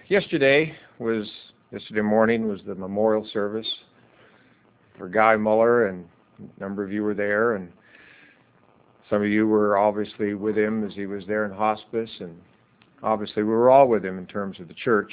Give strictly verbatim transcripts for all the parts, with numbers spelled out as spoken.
Yesterday was, yesterday morning was the memorial service for Guy Muller, and a number of you were there, and some of you were obviously with him as he was there in hospice, and obviously we were all with him in terms of the church.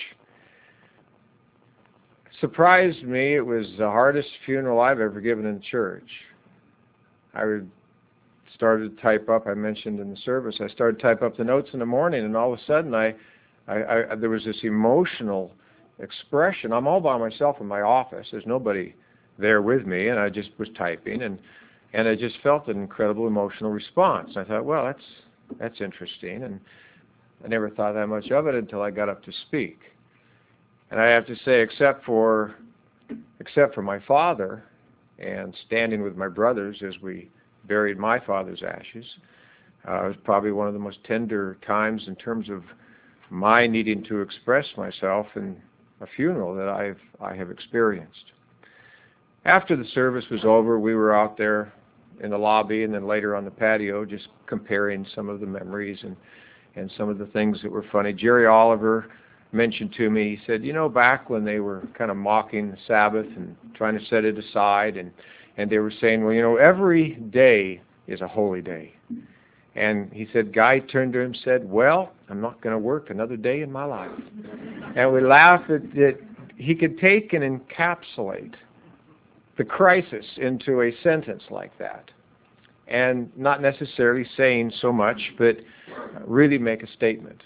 Surprised me, it was the hardest funeral I've ever given in church. I would started to type up, I mentioned in the service, I started to type up the notes in the morning, and all of a sudden I, I, I there was this emotional expression. I'm all by myself in my office. There's nobody there with me, and I just was typing, and and I just felt an incredible emotional response. I thought, well, that's that's interesting, and I never thought that much of it until I got up to speak. And I have to say, except for except for my father, and standing with my brothers as we buried my father's ashes, uh, it was probably one of the most tender times in terms of my needing to express myself in a funeral that I've I have experienced. After the service was over, we were out there in the lobby and then later on the patio just comparing some of the memories and, and some of the things that were funny. Jerry Oliver mentioned to me, he said, you know, back when they were kind of mocking the Sabbath and trying to set it aside, and, and they were saying, well, you know, every day is a holy day. And he said, Guy turned to him and said, well, I'm not going to work another day in my life. And we laughed at that he could take and encapsulate the crisis into a sentence like that, and not necessarily saying so much, but really make a statement.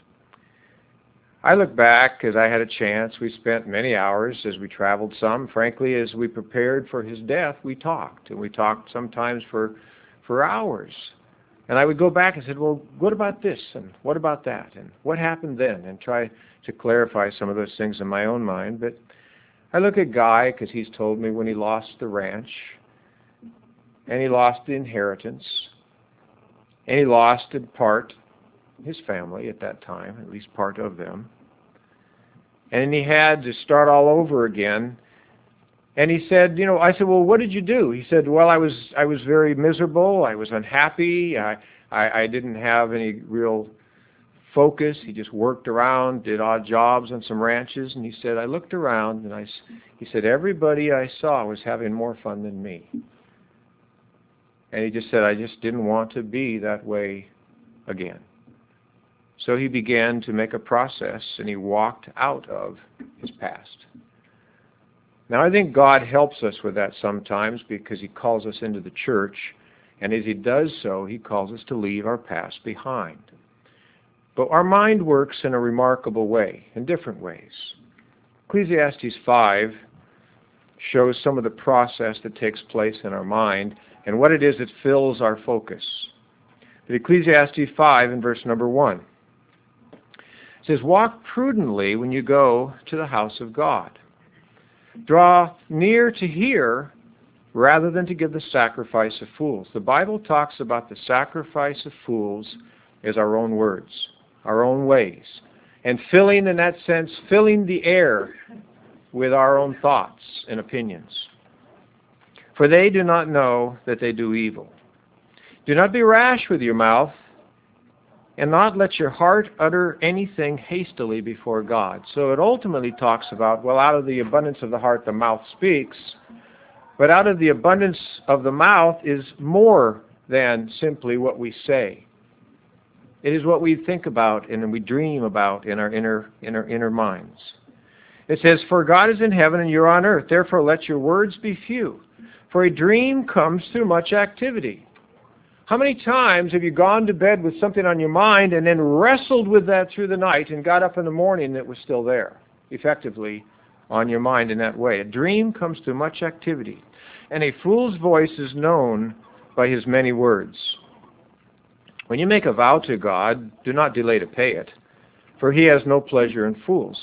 I look back, as I had a chance, we spent many hours as we traveled some. Frankly, as we prepared for his death, we talked, and we talked sometimes for, for hours. And I would go back and said, well, what about this, and what about that, and what happened then, and try to clarify some of those things in my own mind. But I look at Guy, because he's told me when he lost the ranch, and he lost the inheritance, and he lost in part his family at that time, at least part of them, and he had to start all over again. And he said, you know, I said, well, what did you do? He said, well, I was I was very miserable. I was unhappy. I, I, I didn't have any real focus. He just worked around, did odd jobs on some ranches. And he said, I looked around, and I, he said, everybody I saw was having more fun than me. And he just said, I just didn't want to be that way again. So he began to make a process, and he walked out of his past. Now, I think God helps us with that sometimes because he calls us into the church, and as he does so, he calls us to leave our past behind. But our mind works in a remarkable way, in different ways. Ecclesiastes five shows some of the process that takes place in our mind and what it is that fills our focus. But Ecclesiastes five in verse number one says, walk prudently when you go to the house of God. Draw near to hear rather than to give the sacrifice of fools. The Bible talks about the sacrifice of fools as our own words, our own ways, and filling, in that sense, filling the air with our own thoughts and opinions. For they do not know that they do evil. Do not be rash with your mouth, and not let your heart utter anything hastily before God. So it ultimately talks about, well, out of the abundance of the heart the mouth speaks, but out of the abundance of the mouth is more than simply what we say. It is what we think about and we dream about in our inner, inner, inner minds. It says, for God is in heaven and you're on earth, therefore let your words be few. For a dream comes through much activity. How many times have you gone to bed with something on your mind and then wrestled with that through the night and got up in the morning and it was still there, effectively on your mind in that way? A dream comes through much activity, and a fool's voice is known by his many words. When you make a vow to God, do not delay to pay it, for he has no pleasure in fools.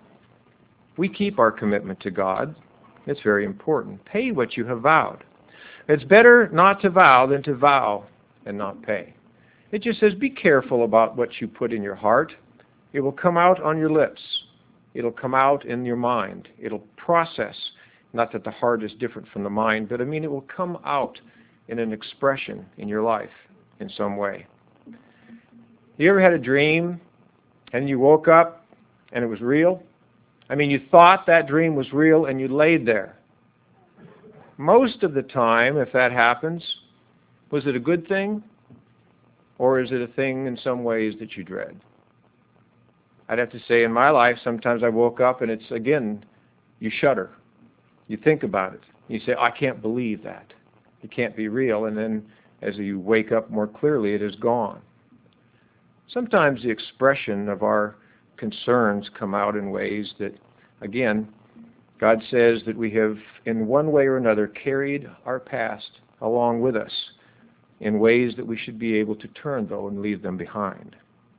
We keep our commitment to God. It's very important. Pay what you have vowed. It's better not to vow than to vow and not pay. It just says be careful about what you put in your heart. It will come out on your lips. It'll come out in your mind. It'll process. Not that the heart is different from the mind, but I mean it will come out in an expression in your life in some way. You ever had a dream and you woke up and it was real? I mean, you thought that dream was real and you laid there. Most of the time, if that happens, was it a good thing? Or is it a thing in some ways that you dread? I'd have to say in my life, sometimes I woke up and it's, again, you shudder. You think about it. You say, I can't believe that. It can't be real. And then as you wake up more clearly, it is gone. Sometimes the expression of our concerns come out in ways that, again, God says that we have, in one way or another, carried our past along with us in ways that we should be able to turn, though, and leave them behind.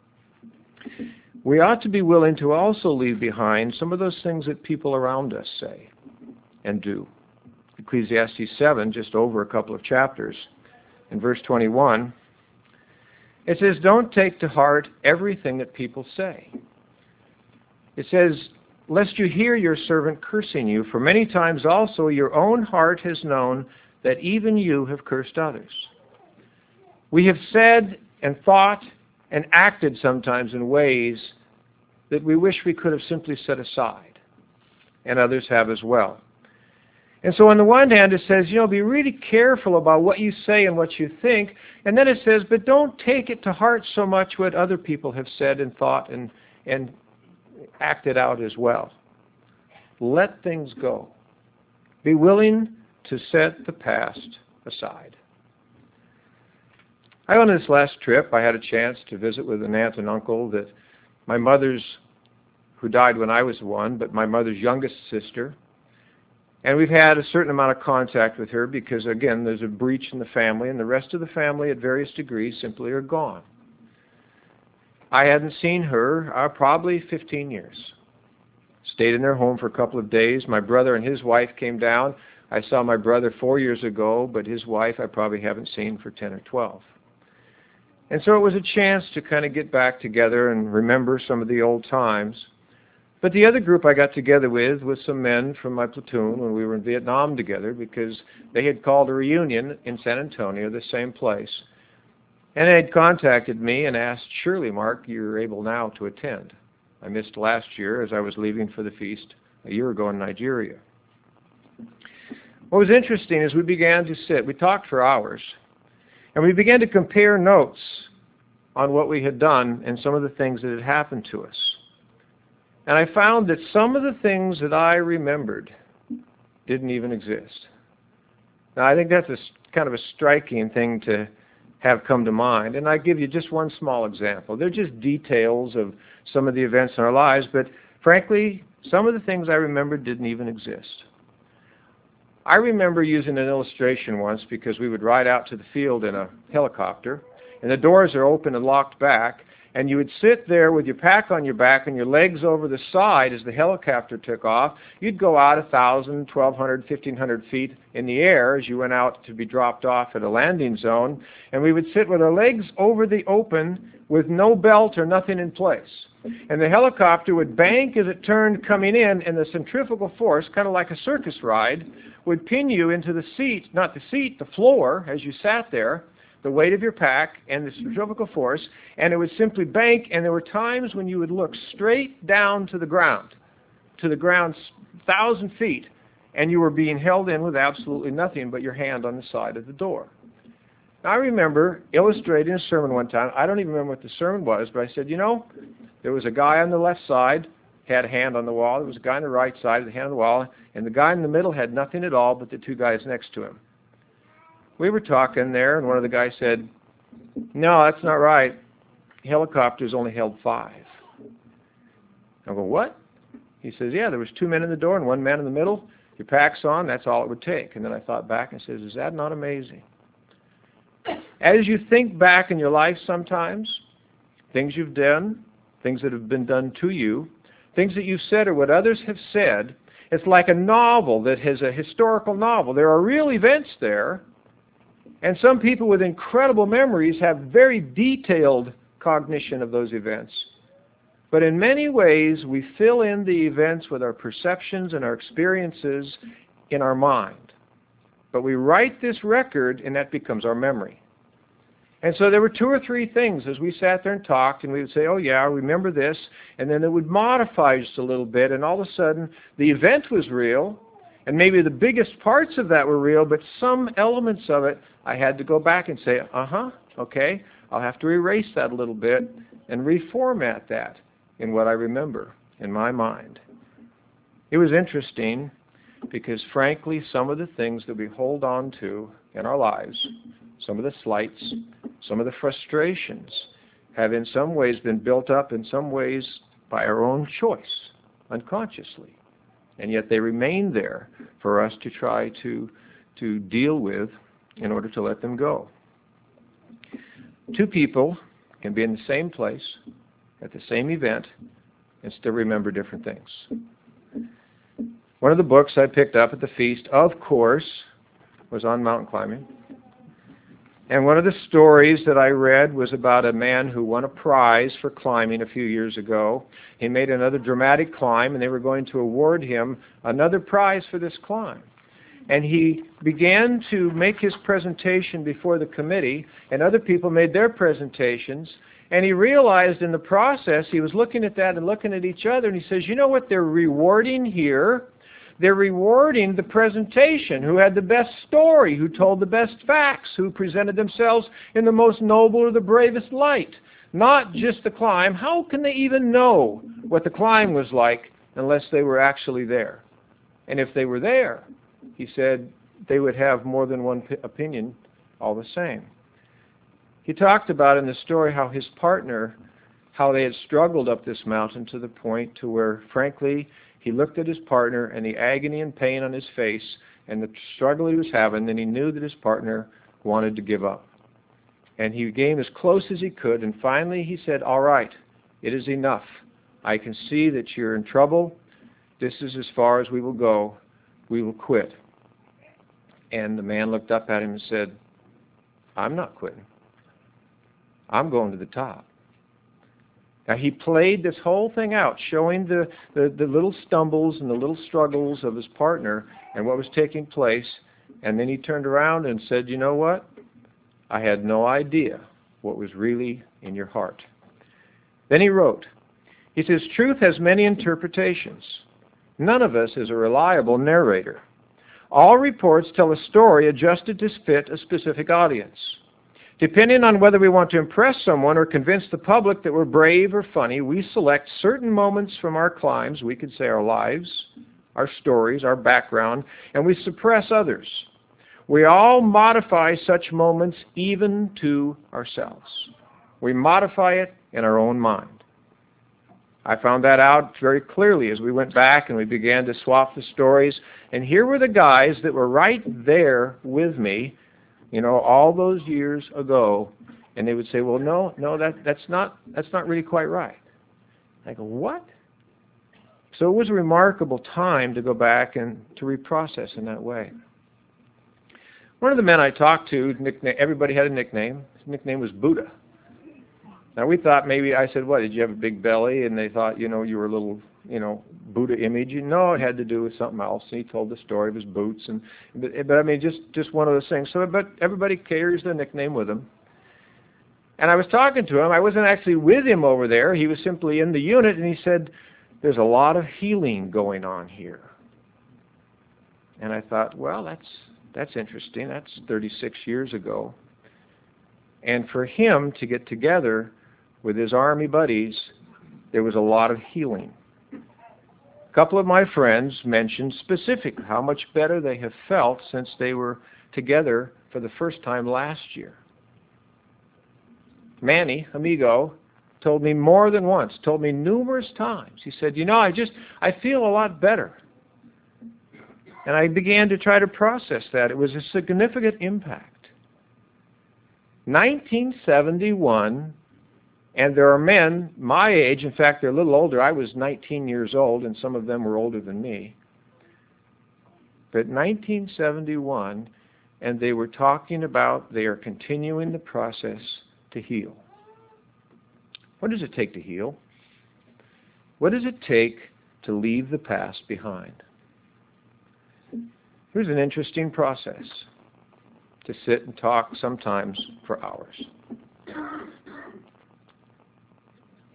We ought to be willing to also leave behind some of those things that people around us say and do. Ecclesiastes seven, just over a couple of chapters, in verse twenty-one, it says, don't take to heart everything that people say. It says, lest you hear your servant cursing you, for many times also your own heart has known that even you have cursed others. We have said and thought and acted sometimes in ways that we wish we could have simply set aside, and others have as well. And so on the one hand it says, you know, be really careful about what you say and what you think, and then it says, but don't take it to heart so much what other people have said and thought and, and acted out as well. Let things go. Be willing to set the past aside. I, on this last trip, I had a chance to visit with an aunt and uncle that my mother's, who died when I was one, but my mother's youngest sister. And we've had a certain amount of contact with her because, again, there's a breach in the family, and the rest of the family at various degrees simply are gone. I hadn't seen her uh, probably fifteen years. Stayed in their home for a couple of days. My brother and his wife came down. I saw my brother four years ago, but his wife I probably haven't seen for ten or twelve. And so it was a chance to kind of get back together and remember some of the old times. But the other group I got together with was some men from my platoon when we were in Vietnam together, because they had called a reunion in San Antonio, the same place. And they had contacted me and asked, surely, Mark, you're able now to attend. I missed last year as I was leaving for the feast a year ago in Nigeria. What was interesting is we began to sit. We talked for hours. And we began to compare notes on what we had done and some of the things that had happened to us. And I found that some of the things that I remembered didn't even exist. Now, I think that's a, kind of a striking thing to have come to mind. And I give you just one small example. They're just details of some of the events in our lives, but frankly, some of the things I remembered didn't even exist. I remember using an illustration once because we would ride out to the field in a helicopter, and the doors are open and locked back, and you would sit there with your pack on your back and your legs over the side as the helicopter took off. You'd go out one thousand, twelve hundred, fifteen hundred feet in the air as you went out to be dropped off at a landing zone, and we would sit with our legs over the open with no belt or nothing in place. And the helicopter would bank as it turned coming in, and the centrifugal force, kind of like a circus ride, would pin you into the seat, not the seat, the floor, as you sat there, the weight of your pack and the centrifugal force, and it would simply bank, and there were times when you would look straight down to the ground, to the ground one thousand feet, and you were being held in with absolutely nothing but your hand on the side of the door. Now, I remember illustrating a sermon one time. I don't even remember what the sermon was, but I said, you know, there was a guy on the left side, had a hand on the wall. There was a guy on the right side, had a hand on the wall, and the guy in the middle had nothing at all but the two guys next to him. We were talking there, and one of the guys said, no, that's not right. Helicopters only held five. I go, what? He says, yeah, there was two men in the door and one man in the middle. Your pack's on, that's all it would take. And then I thought back and says, is that not amazing? As you think back in your life sometimes, things you've done, things that have been done to you, things that you've said or what others have said, it's like a novel that has a historical novel. There are real events there, and some people with incredible memories have very detailed cognition of those events. But in many ways, we fill in the events with our perceptions and our experiences in our mind. But we write this record, and that becomes our memory. And so there were two or three things as we sat there and talked, and we would say, oh yeah, remember this, and then it would modify just a little bit, and all of a sudden the event was real, and maybe the biggest parts of that were real, but some elements of it I had to go back and say, uh-huh, okay, I'll have to erase that a little bit and reformat that in what I remember in my mind. It was interesting because, frankly, some of the things that we hold on to in our lives, some of the slights, some of the frustrations, have in some ways been built up in some ways by our own choice, unconsciously. And yet they remain there for us to try to, to deal with in order to let them go. Two people can be in the same place at the same event and still remember different things. One of the books I picked up at the feast, of course, was on mountain climbing. And one of the stories that I read was about a man who won a prize for climbing a few years ago. He made another dramatic climb, and they were going to award him another prize for this climb. And he began to make his presentation before the committee, and other people made their presentations. And he realized in the process, he was looking at that and looking at each other, and he says, you know what they're rewarding here? They're rewarding the presentation, who had the best story, who told the best facts, who presented themselves in the most noble or the bravest light. Not just the climb. How can they even know what the climb was like unless they were actually there? And if they were there, he said, they would have more than one opinion all the same. He talked about in the story how his partner, how they had struggled up this mountain to the point to where, frankly, he looked at his partner and the agony and pain on his face and the struggle he was having, and he knew that his partner wanted to give up. And he came as close as he could, and finally he said, all right, it is enough. I can see that you're in trouble. This is as far as we will go. We will quit. And the man looked up at him and said, I'm not quitting. I'm going to the top. Now, he played this whole thing out, showing the, the, the little stumbles and the little struggles of his partner and what was taking place. And then he turned around and said, you know what? I had no idea what was really in your heart. Then he wrote, he says, truth has many interpretations. None of us is a reliable narrator. All reports tell a story adjusted to fit a specific audience. Depending on whether we want to impress someone or convince the public that we're brave or funny, we select certain moments from our climbs, we could say our lives, our stories, our background, and we suppress others. We all modify such moments even to ourselves. We modify it in our own mind. I found that out very clearly as we went back and we began to swap the stories. And here were the guys that were right there with me, you know, all those years ago, and they would say, well, no, no, that, that's not that's not really quite right. I go, what? So it was a remarkable time to go back and to reprocess in that way. One of the men I talked to, nickname, everybody had a nickname. His nickname was Buddha. Now we thought maybe, I said, what, did you have a big belly? And they thought, you know, you were a little, you know, Buddha image. And no, it had to do with something else. And he told the story of his boots. And But, but I mean, just, just one of those things. So, but everybody carries their nickname with them. And I was talking to him. I wasn't actually with him over there. He was simply in the unit. And he said, there's a lot of healing going on here. And I thought, well, that's, that's interesting. That's thirty-six years ago. And for him to get together with his army buddies, there was a lot of healing. A couple of my friends mentioned specifically how much better they have felt since they were together for the first time last year. Manny, amigo, told me more than once, told me numerous times. He said, you know, I just, I feel a lot better. And I began to try to process that. It was a significant impact. nineteen seventy-one, and there are men my age, in fact, they're a little older. I was nineteen years old, and some of them were older than me. But nineteen seventy-one, and they were talking about they are continuing the process to heal. What does it take to heal? What does it take to leave the past behind? Here's an interesting process to sit and talk sometimes for hours.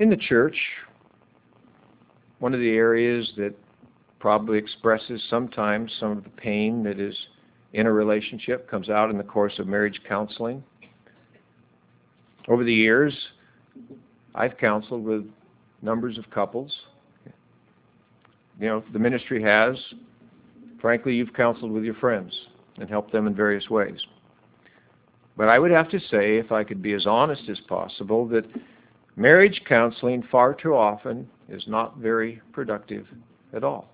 In the church, one of the areas that probably expresses sometimes some of the pain that is in a relationship comes out in the course of marriage counseling. Over the years, I've counseled with numbers of couples. You know, the ministry has. Frankly, you've counseled with your friends and helped them in various ways. But I would have to say, if I could be as honest as possible, that marriage counseling far too often is not very productive at all.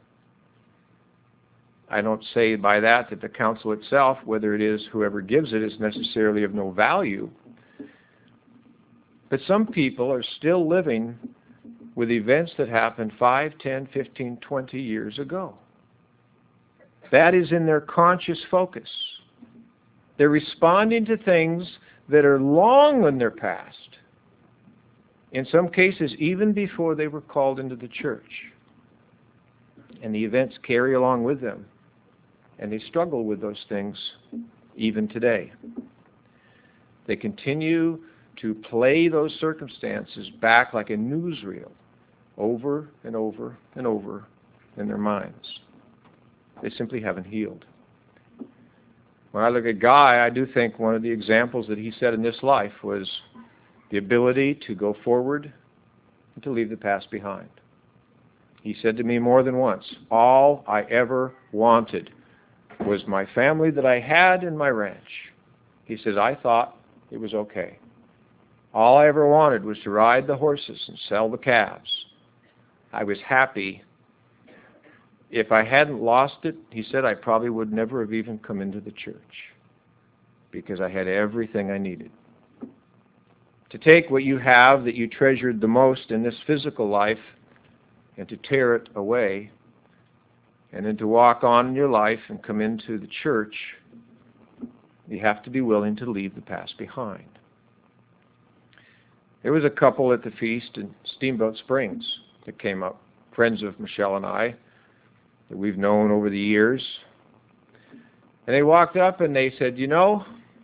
I don't say by that that the counsel itself, whether it is whoever gives it, is necessarily of no value. But some people are still living with events that happened five, ten, fifteen, twenty years ago. That is in their conscious focus. They're responding to things that are long in their past. In some cases, even before they were called into the church. And the events carry along with them. And they struggle with those things even today. They continue to play those circumstances back like a newsreel over and over and over in their minds. They simply haven't healed. When I look at Guy, I do think one of the examples that he said in this life was the ability to go forward and to leave the past behind. He said to me more than once, all I ever wanted was my family that I had and my ranch. He says, I thought it was okay. All I ever wanted was to ride the horses and sell the calves. I was happy. If I hadn't lost it, he said, I probably would never have even come into the church because I had everything I needed. To take what you have that you treasured the most in this physical life and to tear it away and then to walk on in your life and come into the church, you have to be willing to leave the past behind. There was a couple at the feast in Steamboat Springs that came up, friends of Michelle and I, that we've known over the years. And they walked up and they said, you know,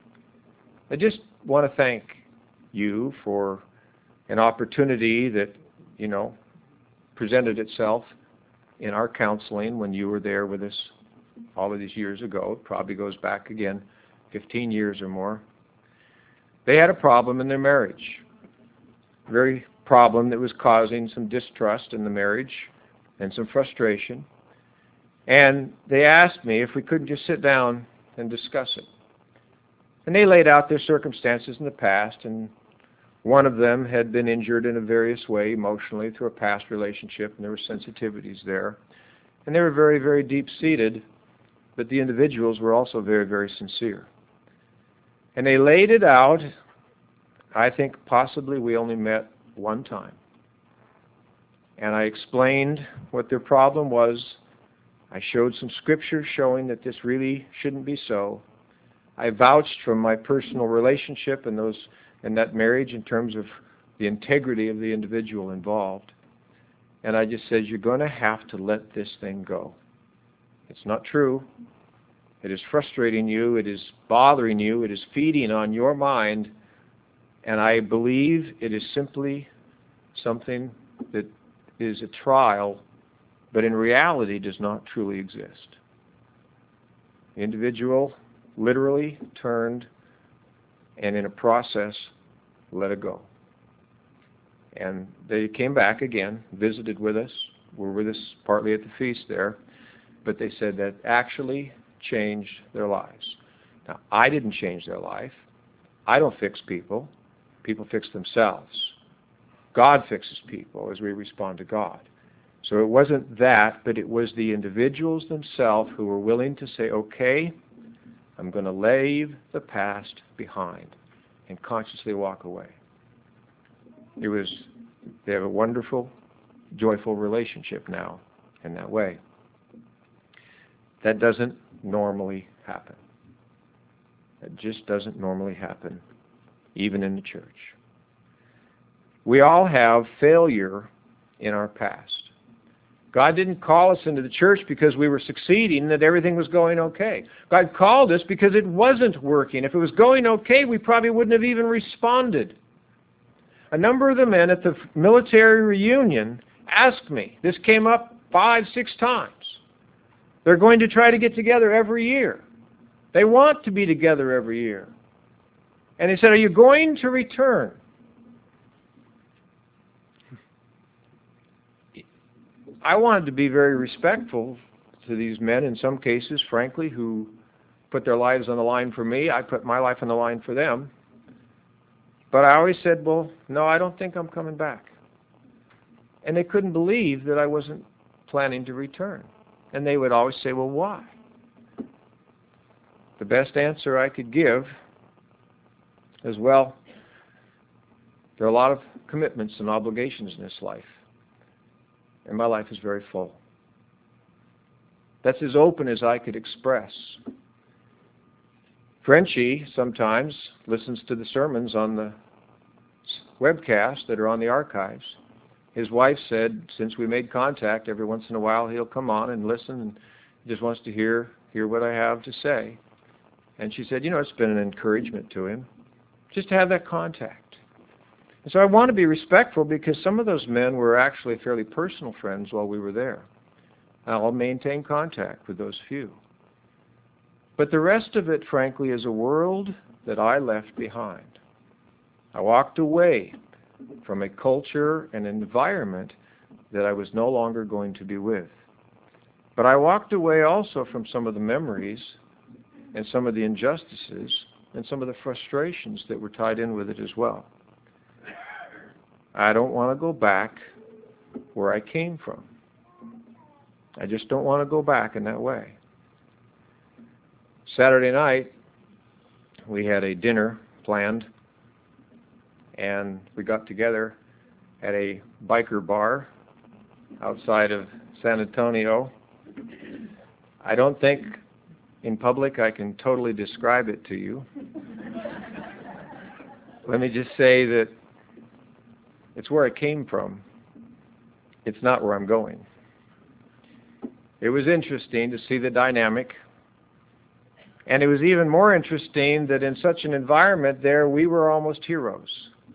I just want to thank you for an opportunity that, you know, presented itself in our counseling when you were there with us all of these years ago. It probably goes back again fifteen years or more. They had a problem in their marriage. A very problem that was causing some distrust in the marriage and some frustration. And they asked me if we couldn't just sit down and discuss it. And they laid out their circumstances in the past, and one of them had been injured in a various way emotionally through a past relationship, and there were sensitivities there. And they were very, very deep-seated, but the individuals were also very, very sincere. And they laid it out. I think possibly we only met one time. And I explained what their problem was. I showed some scripture showing that this really shouldn't be so. I vouched from my personal relationship and those in that marriage in terms of the integrity of the individual involved. And I just said, you're going to have to let this thing go. It's not true. It is frustrating you. It is bothering you. It is feeding on your mind. And I believe it is simply something that is a trial, but in reality does not truly exist. The individual literally turned and in a process let it go. And they came back again, visited with us, were with us partly at the feast there, but they said that actually changed their lives. Now, I didn't change their life. I don't fix people. People fix themselves. God fixes people as we respond to God. So it wasn't that, but it was the individuals themselves who were willing to say, okay, I'm going to leave the past behind and consciously walk away. It was, they have a wonderful, joyful relationship now in that way. That doesn't normally happen. That just doesn't normally happen, even in the church. We all have failure in our past. God didn't call us into the church because we were succeeding, that everything was going okay. God called us because it wasn't working. If it was going okay, we probably wouldn't have even responded. A number of the men at the military reunion asked me, this came up five, six times. They're going to try to get together every year. They want to be together every year. And he said, are you going to return? I wanted to be very respectful to these men, in some cases, frankly, who put their lives on the line for me. I put my life on the line for them. But I always said, well, no, I don't think I'm coming back. And they couldn't believe that I wasn't planning to return. And they would always say, well, why? The best answer I could give is, well, there are a lot of commitments and obligations in this life. And my life is very full. That's as open as I could express. Frenchie sometimes listens to the sermons on the webcast that are on the archives. His wife said, since we made contact, every once in a while he'll come on and listen and just wants to hear hear what I have to say. And she said, you know, it's been an encouragement to him just to have that contact. And so I want to be respectful because some of those men were actually fairly personal friends while we were there. I'll maintain contact with those few. But the rest of it, frankly, is a world that I left behind. I walked away from a culture and environment that I was no longer going to be with. But I walked away also from some of the memories and some of the injustices and some of the frustrations that were tied in with it as well. I don't want to go back where I came from. I just don't want to go back in that way. Saturday night, we had a dinner planned, and we got together at a biker bar outside of San Antonio. I don't think in public I can totally describe it to you. Let me just say that it's where I came from. It's not where I'm going. It was interesting to see the dynamic. And it was even more interesting that in such an environment there, we were almost heroes.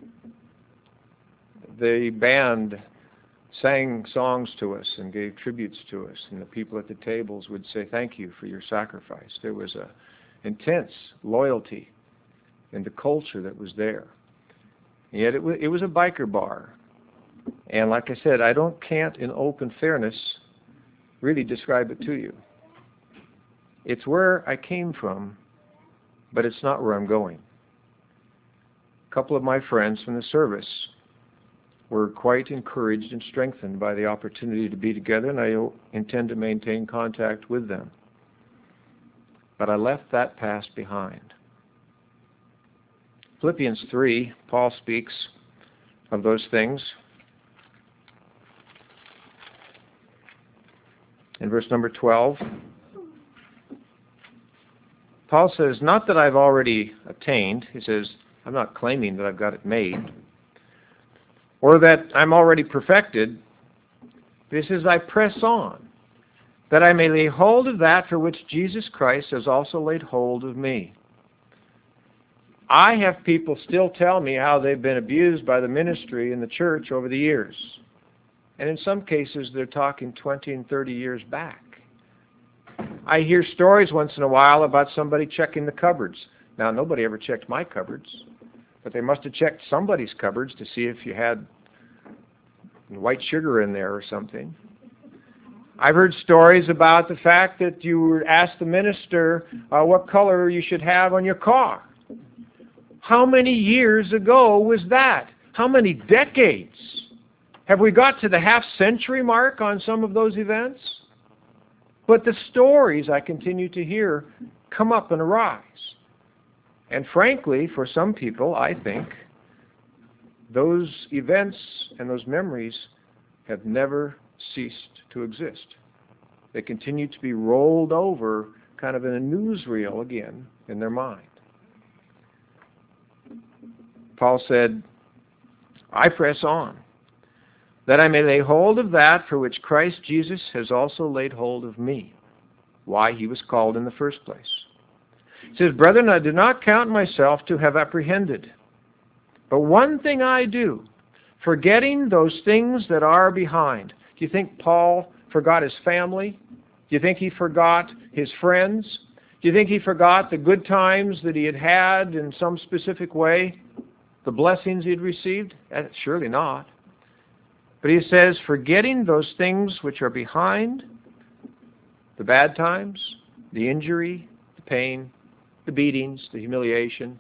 The band sang songs to us and gave tributes to us, and the people at the tables would say, thank you for your sacrifice. There was a intense loyalty in the culture that was there. And yet it was, it was a biker bar. And like I said, I don't can't in open fairness really describe it to you. It's where I came from, but it's not where I'm going. A couple of my friends from the service were quite encouraged and strengthened by the opportunity to be together, and I intend to maintain contact with them. But I left that past behind. Philippians three, Paul speaks of those things. In verse number twelve, Paul says, not that I've already attained. He says, I'm not claiming that I've got it made, or that I'm already perfected. But he says, I press on, that I may lay hold of that for which Jesus Christ has also laid hold of me. I have people still tell me how they've been abused by the ministry in the church over the years. And in some cases, they're talking twenty and thirty years back. I hear stories once in a while about somebody checking the cupboards. Now, nobody ever checked my cupboards, but they must have checked somebody's cupboards to see if you had white sugar in there or something. I've heard stories about the fact that you were asked the minister uh, what color you should have on your car. How many years ago was that? How many decades? Have we got to the half-century mark on some of those events? But the stories I continue to hear come up and arise. And frankly, for some people, I think, those events and those memories have never ceased to exist. They continue to be rolled over kind of in a newsreel again in their mind. Paul said, I press on, that I may lay hold of that for which Christ Jesus has also laid hold of me, why he was called in the first place. He says, brethren, I do not count myself to have apprehended. But one thing I do, forgetting those things that are behind. Do you think Paul forgot his family? Do you think he forgot his friends? Do you think he forgot the good times that he had had in some specific way? The blessings he had received? Surely not. But he says, forgetting those things which are behind, the bad times, the injury, the pain, the beatings, the humiliation,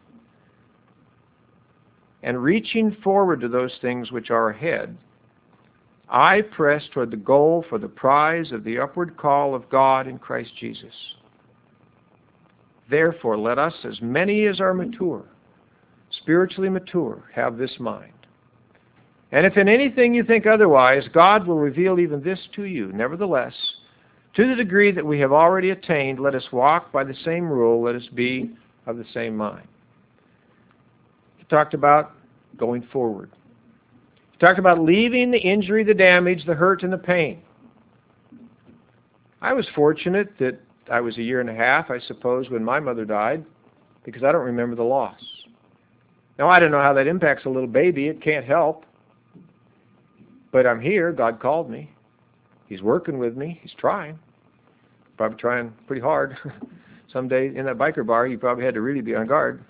and reaching forward to those things which are ahead, I press toward the goal for the prize of the upward call of God in Christ Jesus. Therefore, let us, as many as are mature, spiritually mature, have this mind. And if in anything you think otherwise, God will reveal even this to you. Nevertheless, to the degree that we have already attained, let us walk by the same rule, let us be of the same mind. He talked about going forward. He talked about leaving the injury, the damage, the hurt, and the pain. I was fortunate that I was a year and a half, I suppose, when my mother died, because I don't remember the loss. Now, I don't know how that impacts a little baby. It can't help. But I'm here. God called me. He's working with me. He's trying. Probably trying pretty hard. Someday in that biker bar, you probably had to really be on guard.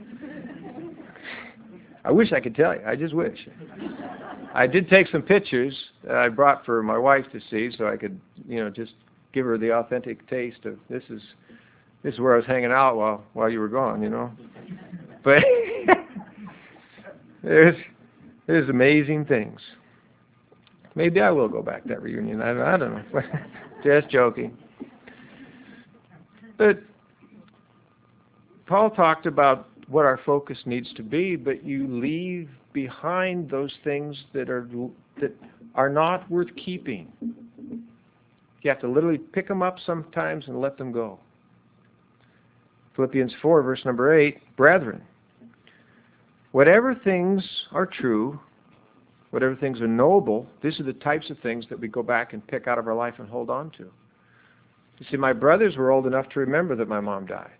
I wish I could tell you. I just wish. I did take some pictures that I brought for my wife to see, so I could, you know, just give her the authentic taste of this is this is where I was hanging out while while you were gone, you know. But there's there's amazing things. Maybe I will go back to that reunion. I, I don't know. Just joking. But Paul talked about what our focus needs to be, but you leave behind those things that are that are not worth keeping. You have to literally pick them up sometimes and let them go. Philippians four, verse number eight, brethren, whatever things are true, whatever things are noble, these are the types of things that we go back and pick out of our life and hold on to. You see, my brothers were old enough to remember that my mom died.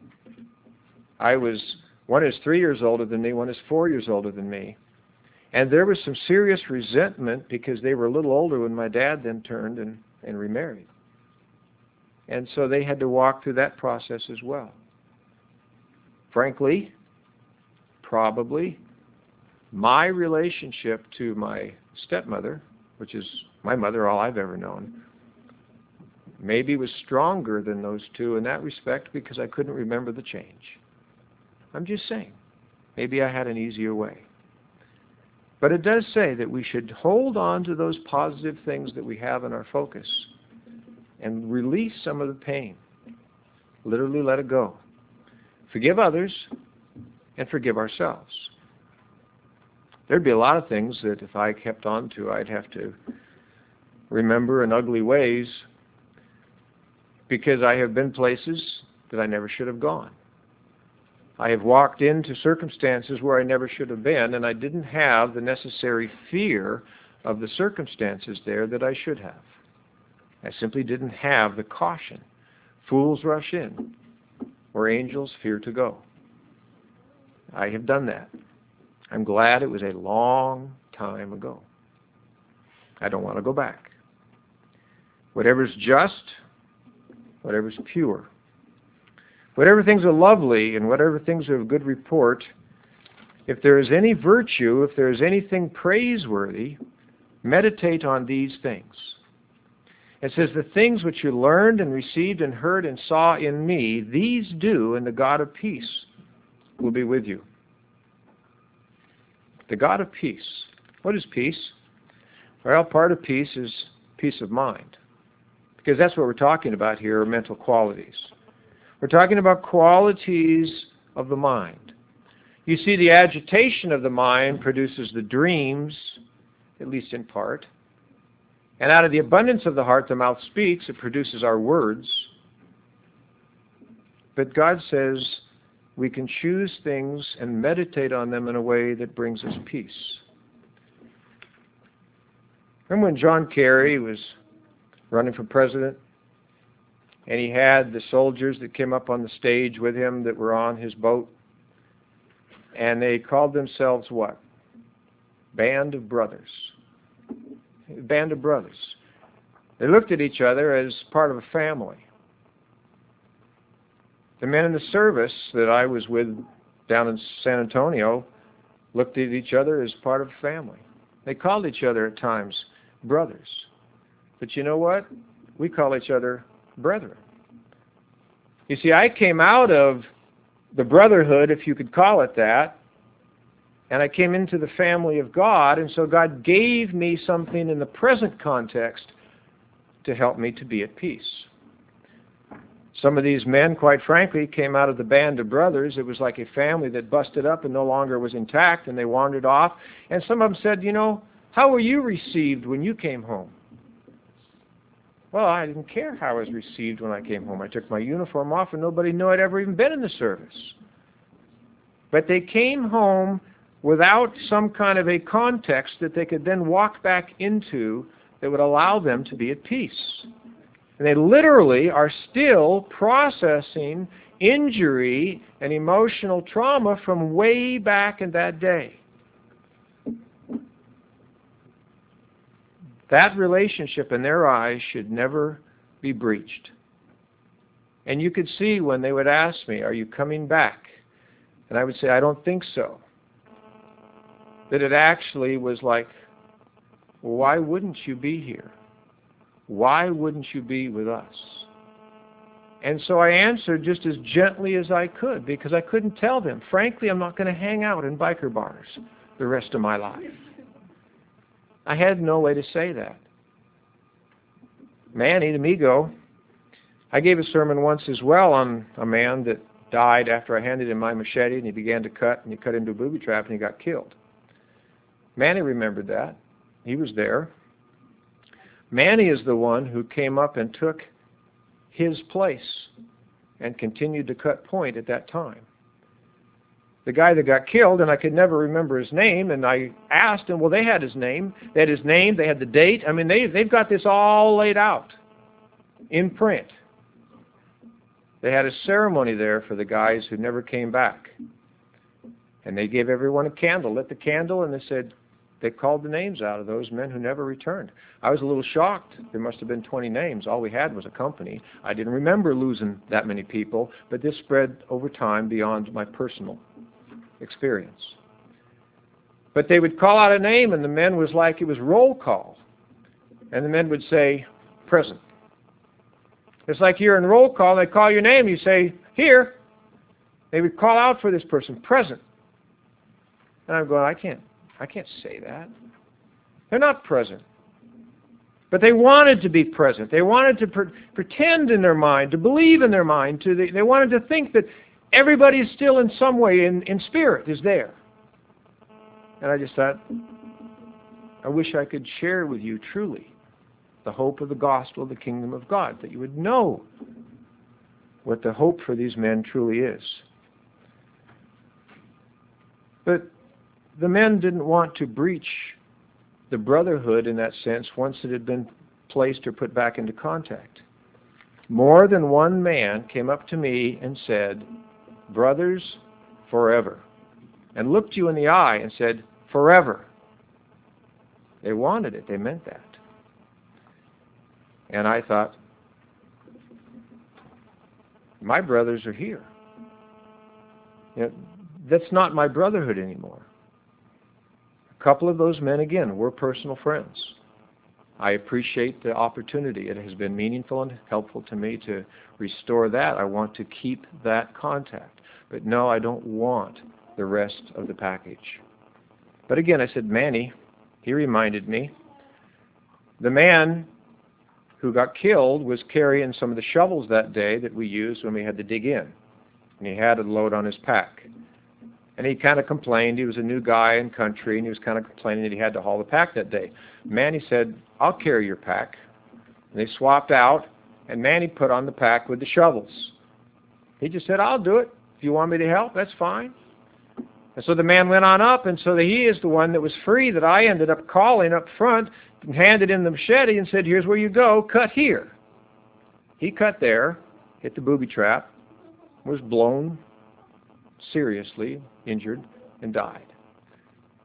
I was, one is three years older than me, one is four years older than me. And there was some serious resentment because they were a little older when my dad then turned and, and remarried. And so they had to walk through that process as well. Frankly, probably, my relationship to my stepmother, which is my mother, all I've ever known, maybe was stronger than those two in that respect because I couldn't remember the change. I'm just saying. Maybe I had an easier way. But it does say that we should hold on to those positive things that we have in our focus and release some of the pain. Literally let it go. Forgive others and forgive ourselves. There'd be a lot of things that if I kept on to, I'd have to remember in ugly ways because I have been places that I never should have gone. I have walked into circumstances where I never should have been, and I didn't have the necessary fear of the circumstances there that I should have. I simply didn't have the caution. Fools rush in, where angels fear to go. I have done that. I'm glad it was a long time ago. I don't want to go back. Whatever's just, whatever's pure, whatever things are lovely and whatever things are of good report, if there is any virtue, if there is anything praiseworthy, meditate on these things. It says, the things which you learned and received and heard and saw in me, these do, and the God of peace will be with you. The God of peace. What is peace? Well, part of peace is peace of mind. Because that's what we're talking about here, are mental qualities. We're talking about qualities of the mind. You see, the agitation of the mind produces the dreams, at least in part. And out of the abundance of the heart, the mouth speaks. It produces our words. But God says we can choose things and meditate on them in a way that brings us peace. Remember when John Kerry was running for president? And he had the soldiers that came up on the stage with him that were on his boat. And they called themselves what? Band of brothers. Band of brothers. They looked at each other as part of a family. The men in the service that I was with down in San Antonio looked at each other as part of a family. They called each other at times brothers. But you know what? We call each other brethren. You see, I came out of the brotherhood, if you could call it that, and I came into the family of God, and so God gave me something in the present context to help me to be at peace. Some of these men, quite frankly, came out of the band of brothers. It was like a family that busted up and no longer was intact, and they wandered off. And some of them said, you know, how were you received when you came home? Well, I didn't care how I was received when I came home. I took my uniform off, and nobody knew I'd ever even been in the service. But they came home without some kind of a context that they could then walk back into that would allow them to be at peace. And they literally are still processing injury and emotional trauma from way back in that day. That relationship in their eyes should never be breached. And you could see when they would ask me, are you coming back? And I would say, I don't think so. That it actually was like, well, why wouldn't you be here? Why wouldn't you be with us? And so I answered just as gently as I could, because I couldn't tell them. Frankly, I'm not going to hang out in biker bars the rest of my life. I had no way to say that. Manny, the Migo, I gave a sermon once as well on a man that died after I handed him my machete, and he began to cut, and he cut into a booby trap, and he got killed. Manny remembered that. He was there. Manny is the one who came up and took his place and continued to cut point at that time. The guy that got killed, and I could never remember his name, and I asked him, well, they had his name. They had his name. They had the date. I mean, they, they've got this all laid out in print. They had a ceremony there for the guys who never came back. And they gave everyone a candle, lit the candle, and they said, they called the names out of those men who never returned. I was a little shocked. There must have been twenty names. All we had was a company. I didn't remember losing that many people, but this spread over time beyond my personal experience. But they would call out a name, and the men was like it was roll call. And the men would say, present. It's like you're in roll call, they call your name, you say, here. They would call out for this person, present. And I'm going, I can't, I can't say that. They're not present. But they wanted to be present. They wanted to pre- pretend in their mind, to believe in their mind. To the, they wanted to think that everybody is still in some way, in, in spirit, is there. And I just thought, I wish I could share with you truly the hope of the gospel of the kingdom of God, that you would know what the hope for these men truly is. But the men didn't want to breach the brotherhood in that sense once it had been placed or put back into contact. More than one man came up to me and said, brothers, forever. And looked you in the eye and said, forever. They wanted it. They meant that. And I thought, my brothers are here. You know, that's not my brotherhood anymore. A couple of those men, again, were personal friends. I appreciate the opportunity. It has been meaningful and helpful to me to restore that. I want to keep that contact. But no, I don't want the rest of the package. But again, I said, Manny, he reminded me, the man who got killed was carrying some of the shovels that day that we used when we had to dig in. And he had a load on his pack. And he kind of complained. He was a new guy in country, and he was kind of complaining that he had to haul the pack that day. Manny said, I'll carry your pack. And they swapped out, and Manny put on the pack with the shovels. He just said, I'll do it. If you want me to help, that's fine. And so the man went on up, and so he is the one that was free that I ended up calling up front and handed him the machete and said, here's where you go, cut here. He cut there, hit the booby trap, was blown seriously injured, and died.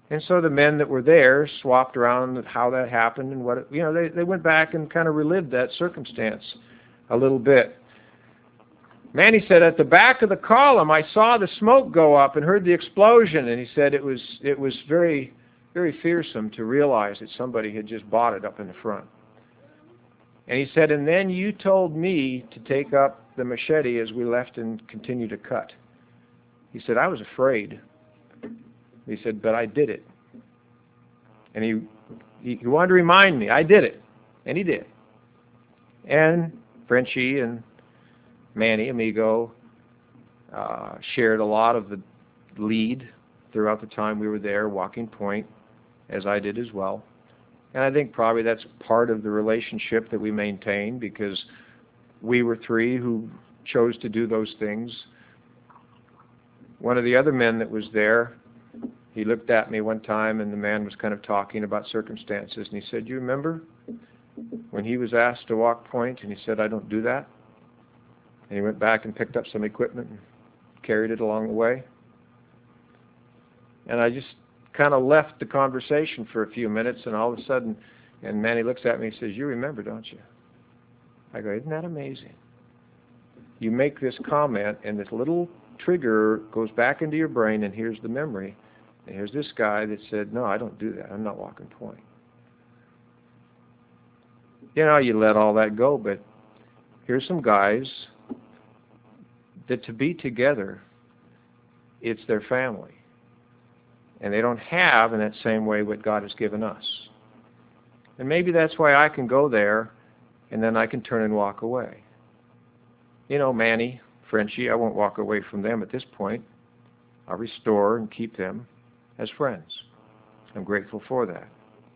And so the men that were there swapped around how that happened and what, it, you know, they, they went back and kind of relived that circumstance a little bit. Manny said, at the back of the column, I saw the smoke go up and heard the explosion. And he said it was, it was very, very fearsome to realize that somebody had just bought it up in the front. And he said, and then you told me to take up the machete as we left and continue to cut. He said, I was afraid. He said, but I did it. And he, he, he wanted to remind me, I did it. And he did. And Frenchie and Manny, amigo, uh, shared a lot of the lead throughout the time we were there, walking point, as I did as well. And I think probably that's part of the relationship that we maintain, because we were three who chose to do those things. One of the other men that was there, he looked at me one time, and the man was kind of talking about circumstances, and he said, you remember when he was asked to walk point, and he said, I don't do that? And he went back and picked up some equipment and carried it along the way. And I just kind of left the conversation for a few minutes, and all of a sudden, and Manny looks at me and says, you remember, don't you? I go, isn't that amazing? You make this comment, and this little trigger goes back into your brain, and here's the memory. And here's this guy that said, no, I don't do that. I'm not walking point. You know, you let all that go, but here's some guys that to be together, it's their family. And they don't have in that same way what God has given us. And maybe that's why I can go there, and then I can turn and walk away. You know, Manny, Frenchie, I won't walk away from them at this point. I'll restore and keep them as friends. I'm grateful for that.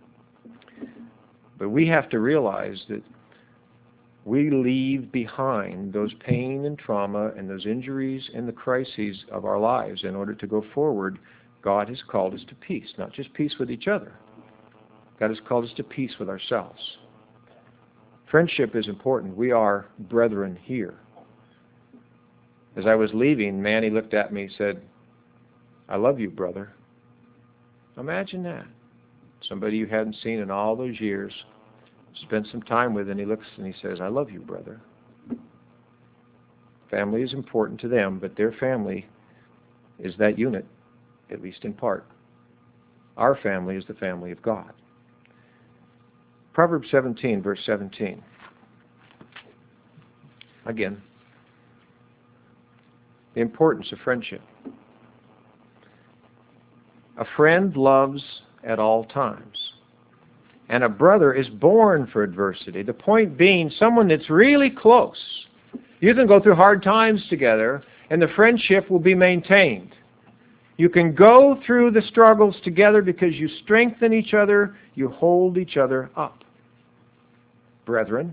But we have to realize that we leave behind those pain and trauma and those injuries and the crises of our lives in order to go forward. God has called us to peace, not just peace with each other. God has called us to peace with ourselves. Friendship is important. We are brethren here. As I was leaving, Manny looked at me and said, I love you, brother. Imagine that. Somebody you hadn't seen in all those years, spent some time with, and he looks and he says, I love you, brother. Family is important to them, but their family is that unit, at least in part. Our family is the family of God. Proverbs seventeen, verse seventeen. Again, the importance of friendship. A friend loves at all times, and a brother is born for adversity. The point being, someone that's really close. You can go through hard times together, and the friendship will be maintained. You can go through the struggles together because you strengthen each other, you hold each other up. Brethren,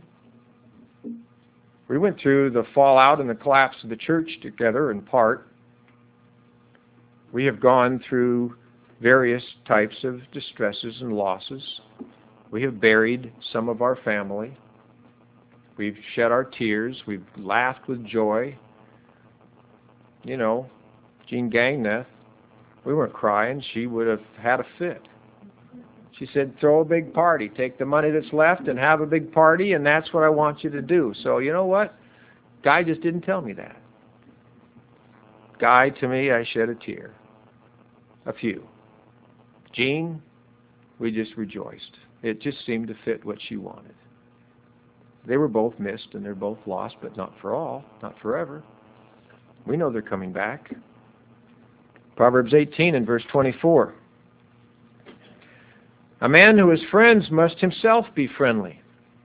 we went through the fallout and the collapse of the church together in part. We have gone through various types of distresses and losses. We have buried some of our family. We've shed our tears. We've laughed with joy. You know, Jean Gangneth, we weren't crying. She would have had a fit. She said, throw a big party. Take the money that's left and have a big party, and that's what I want you to do. So you know what? Guy just didn't tell me that. Guy, to me, I shed a tear. A few. Jean, we just rejoiced. It just seemed to fit what she wanted. They were both missed and they're both lost, but not for all, not forever. We know they're coming back. Proverbs eighteen and verse twenty-four. A man who has friends must himself be friendly.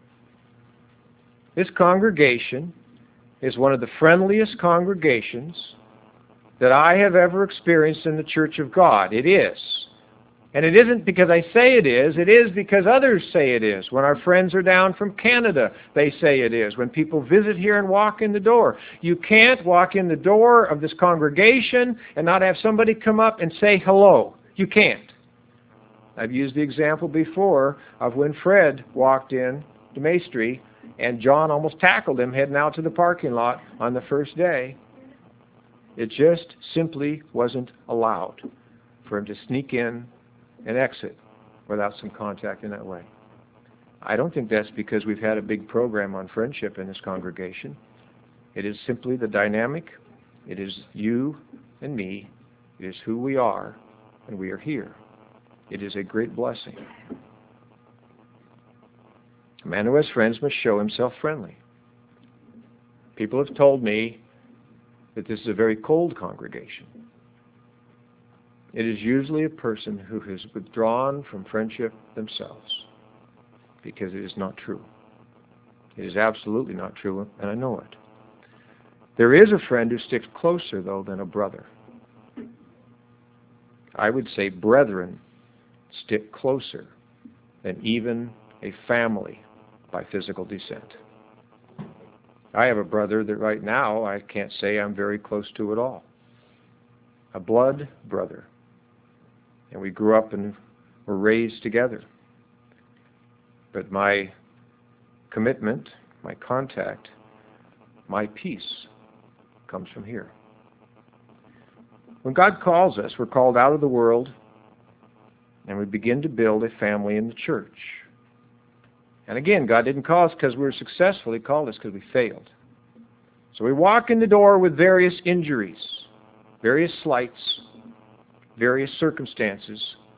This congregation is one of the friendliest congregations that I have ever experienced in the Church of God. It is. And it isn't because I say it is, it is because others say it is. When our friends are down from Canada, they say it is. When people visit here and walk in the door. You can't walk in the door of this congregation and not have somebody come up and say hello. You can't. I've used the example before of when Fred walked in to Maestri and John almost tackled him heading out to the parking lot on the first day. It just simply wasn't allowed for him to sneak in and exit without some contact in that way. I don't think that's because we've had a big program on friendship in this congregation. It is simply the dynamic. It is you and me. It is who we are, and we are here. It is a great blessing. A man who has friends must show himself friendly. People have told me that this is a very cold congregation. It is usually a person who has withdrawn from friendship themselves, because it is not true. It is absolutely not true, and I know it. There is a friend who sticks closer, though, than a brother. I would say brethren stick closer than even a family by physical descent. I have a brother that right now I can't say I'm very close to at all. A blood brother. And we grew up and were raised together. But my commitment, my contact, my peace comes from here. When God calls us, we're called out of the world, and we begin to build a family in the church. And again, God didn't call us because we were successful. He called us because we failed. So we walk in the door with various injuries, various slights, various circumstances.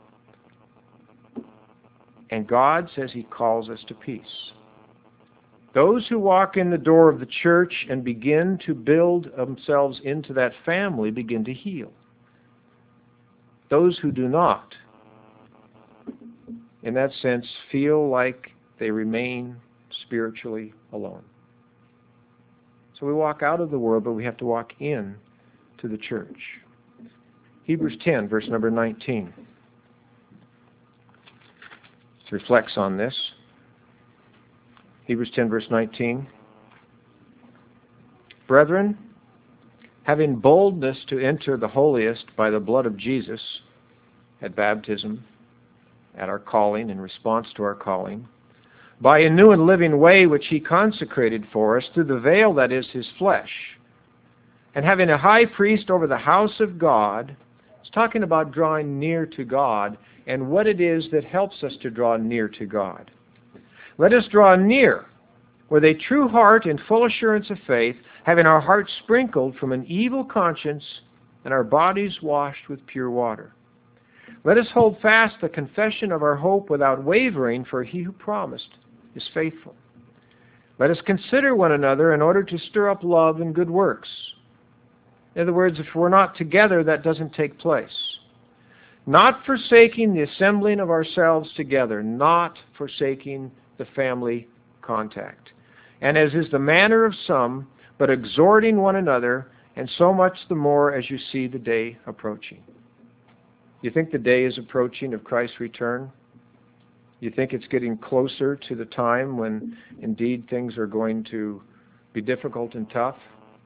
And God says He calls us to peace. Those who walk in the door of the church and begin to build themselves into that family begin to heal. Those who do not, in that sense, feel like they remain spiritually alone. So we walk out of the world, but we have to walk in to the church. Hebrews ten, verse number nineteen, reflects on this. Hebrews ten, verse nineteen. Brethren, having boldness to enter the holiest by the blood of Jesus at baptism, at our calling, in response to our calling, by a new and living way which He consecrated for us through the veil that is His flesh, and having a high priest over the house of God. It's talking about drawing near to God and what it is that helps us to draw near to God. Let us draw near with a true heart and full assurance of faith, having our hearts sprinkled from an evil conscience and our bodies washed with pure water. Let us hold fast the confession of our hope without wavering, for He who promised is faithful. Let us consider one another in order to stir up love and good works. In other words, if we're not together, that doesn't take place. Not forsaking the assembling of ourselves together, not forsaking the family contact. And as is the manner of some, but exhorting one another, and so much the more as you see the day approaching. You think the day is approaching of Christ's return? You think it's getting closer to the time when indeed things are going to be difficult and tough?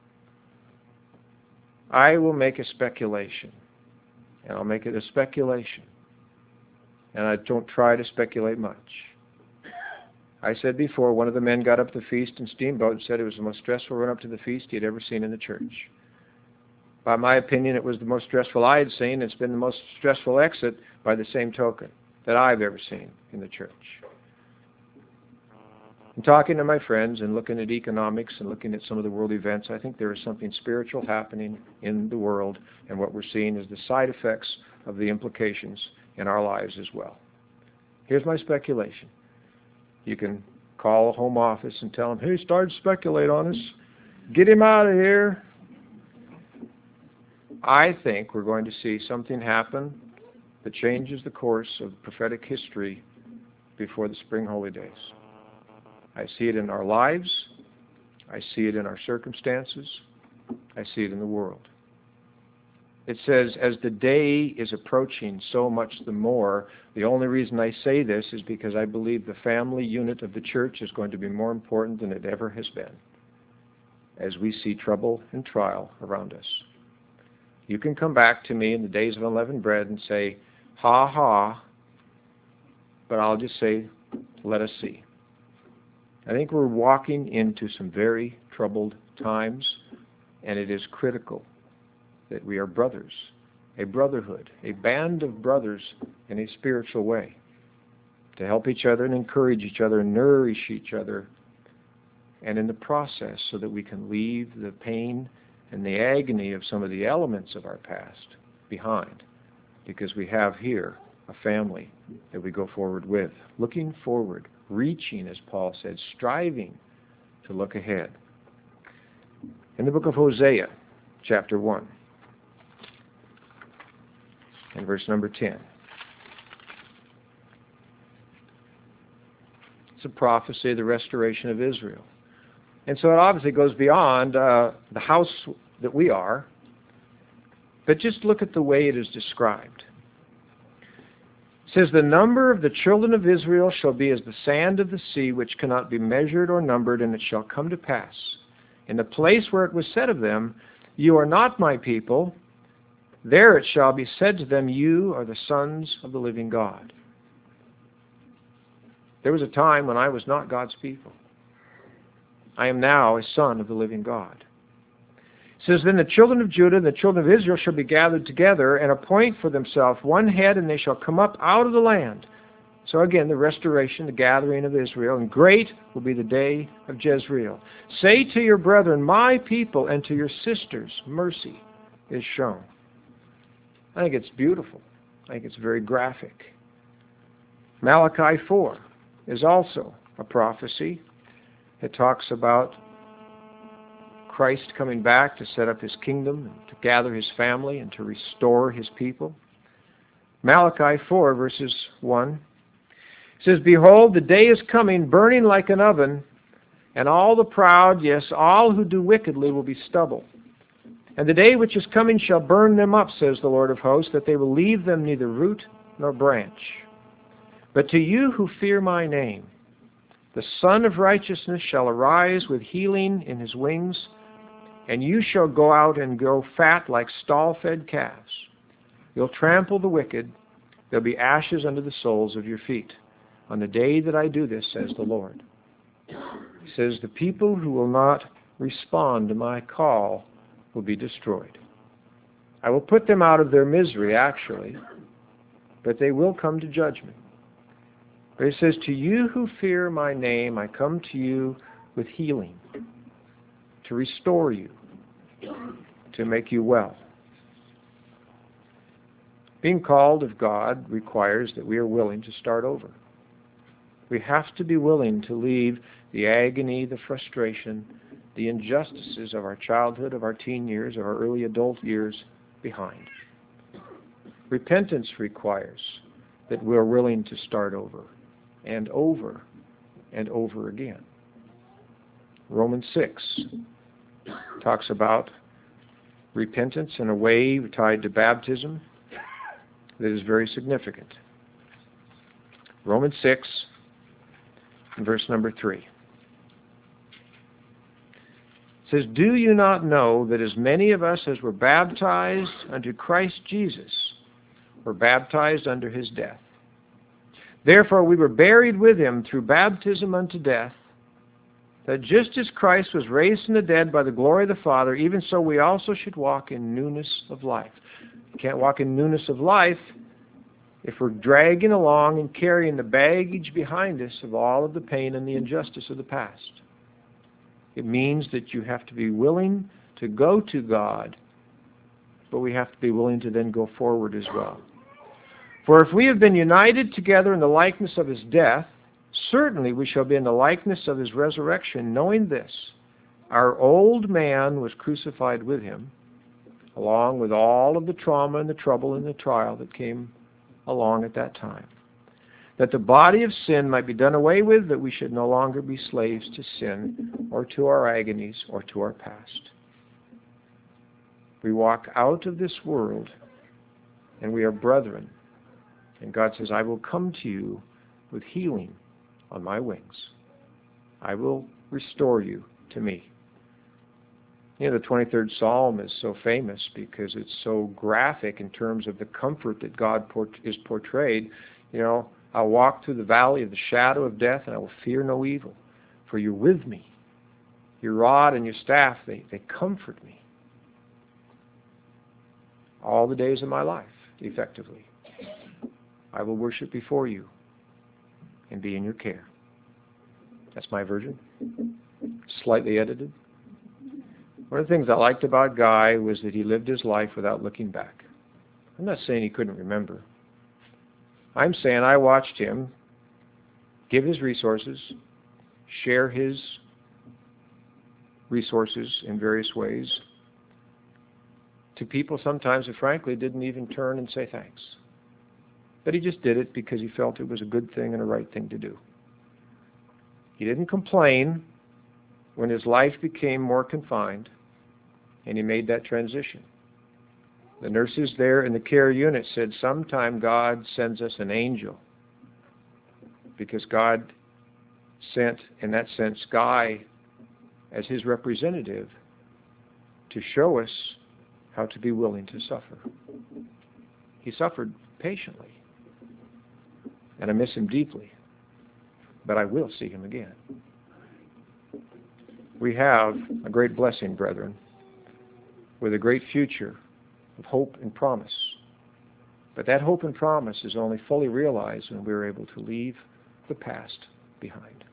I will make a speculation, and I'll make it a speculation, and I don't try to speculate much. I said before, one of the men got up to the feast in Steamboat and said it was the most stressful run up to the feast he had ever seen in the church. By my opinion, it was the most stressful I had seen. It's been the most stressful exit by the same token that I've ever seen in the church. And talking to my friends and looking at economics and looking at some of the world events, I think there is something spiritual happening in the world, and what we're seeing is the side effects of the implications in our lives as well. Here's my speculation. You can call a home office and tell them, hey, start to speculate on us. Get him out of here. I think we're going to see something happen that changes the course of prophetic history before the spring holy days. I see it in our lives. I see it in our circumstances. I see it in the world. It says, as the day is approaching, so much the more. The only reason I say this is because I believe the family unit of the church is going to be more important than it ever has been as we see trouble and trial around us. You can come back to me in the days of unleavened bread and say, ha ha, but I'll just say, let us see. I think we're walking into some very troubled times, and it is critical that we are brothers a brotherhood, a band of brothers in a spiritual way, to help each other and encourage each other and nourish each other, and in the process so that we can leave the pain and the agony of some of the elements of our past behind, because we have here a family that we go forward with, looking forward, reaching, as Paul said, striving to look ahead. In the book of Hosea, chapter one, and verse number ten. It's a prophecy of the restoration of Israel. And so it obviously goes beyond uh, the house that we are, but just look at the way it is described. It says, the number of the children of Israel shall be as the sand of the sea, which cannot be measured or numbered, and it shall come to pass, in the place where it was said of them, you are not my people, there it shall be said to them, you are the sons of the living God. There was a time when I was not God's people. I am now a son of the living God. It says, then the children of Judah and the children of Israel shall be gathered together and appoint for themselves one head, and they shall come up out of the land. So again, the restoration, the gathering of Israel, and great will be the day of Jezreel. Say to your brethren, my people, and to your sisters, mercy is shown. I think it's beautiful. I think it's very graphic. Malachi four is also a prophecy. It talks about Christ coming back to set up his kingdom, and to gather his family, and to restore his people. Malachi four, verses one, says, behold, the day is coming, burning like an oven, and all the proud, yes, all who do wickedly will be stubble. And the day which is coming shall burn them up, says the Lord of hosts, that they will leave them neither root nor branch. But to you who fear my name, the Son of Righteousness shall arise with healing in his wings, and you shall go out and grow fat like stall-fed calves. You'll trample the wicked. There'll be ashes under the soles of your feet on the day that I do this, says the Lord. He says, the people who will not respond to my call will be destroyed. I will put them out of their misery, actually, but they will come to judgment. But he says, to you who fear my name, I come to you with healing, to restore you, to make you well. Being called of God requires that we are willing to start over. We have to be willing to leave the agony, the frustration, the injustices of our childhood, of our teen years, of our early adult years behind. Repentance requires that we're willing to start over and over and over again. Romans six talks about repentance in a way tied to baptism that is very significant. Romans six, and verse number three. It says, do you not know that as many of us as were baptized unto Christ Jesus were baptized under his death? Therefore we were buried with him through baptism unto death, that just as Christ was raised from the dead by the glory of the Father, even so we also should walk in newness of life. We can't walk in newness of life if we're dragging along and carrying the baggage behind us of all of the pain and the injustice of the past. It means that you have to be willing to go to God, but we have to be willing to then go forward as well. For if we have been united together in the likeness of his death, certainly we shall be in the likeness of his resurrection, knowing this, our old man was crucified with him, along with all of the trauma and the trouble and the trial that came along at that time, that the body of sin might be done away with, that we should no longer be slaves to sin or to our agonies or to our past. We walk out of this world and we are brethren. And God says, I will come to you with healing on my wings. I will restore you to me. You know, the twenty-third Psalm is so famous because it's so graphic in terms of the comfort that God port- is portrayed. You know, I'll walk through the valley of the shadow of death, and I will fear no evil, for you're with me. Your rod and your staff, they, they comfort me. all the days of my life, effectively. I will worship before you and be in your care. That's my version, slightly edited. One of the things I liked about Guy was that he lived his life without looking back. I'm not saying he couldn't remember. I'm saying I watched him give his resources, share his resources in various ways to people sometimes who frankly didn't even turn and say thanks. But he just did it because he felt it was a good thing and a right thing to do. He didn't complain when his life became more confined and he made that transition. The nurses there in the care unit said sometime God sends us an angel because God sent, in that sense, Guy as his representative to show us how to be willing to suffer. He suffered patiently, and I miss him deeply, but I will see him again. We have a great blessing, brethren, with a great future of hope and promise. But that hope and promise is only fully realized when we're able to leave the past behind.